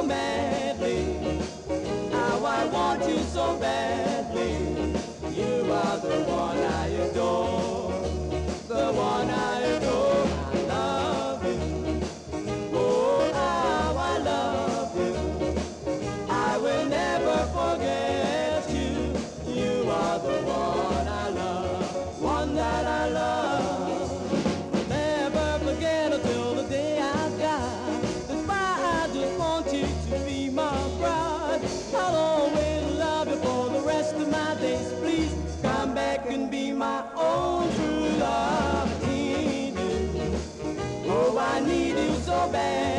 madly. How I want you so badly. You are the one I adore, the one I adore. I love you. Oh, how I love you. I will never forget you. You are the one I love, one that I love. Never forget until the day I die. That's why I just want you to be my bride. I'll always love you for the rest of my days. Please come back and be my own true love. I need you. Oh, I need you so bad.